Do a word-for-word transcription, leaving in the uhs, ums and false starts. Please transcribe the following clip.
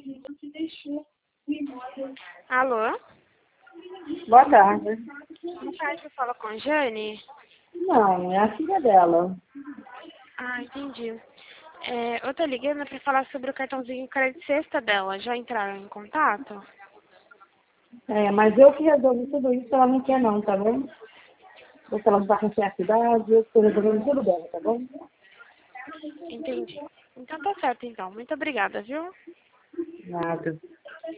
Alô? Boa tarde. Boa tarde, você fala com a Jane? Não, é a filha dela. Ah, entendi. É, eu tô ligando pra falar sobre o cartãozinho crédito sexta dela. Já entraram em contato? É, mas eu que resolvi tudo isso, ela não quer não, tá bom? Porque ela não tá com certa idade, eu estou resolvendo tudo dela, tá bom? Entendi. Então tá certo, então. Muito obrigada, viu? Nada.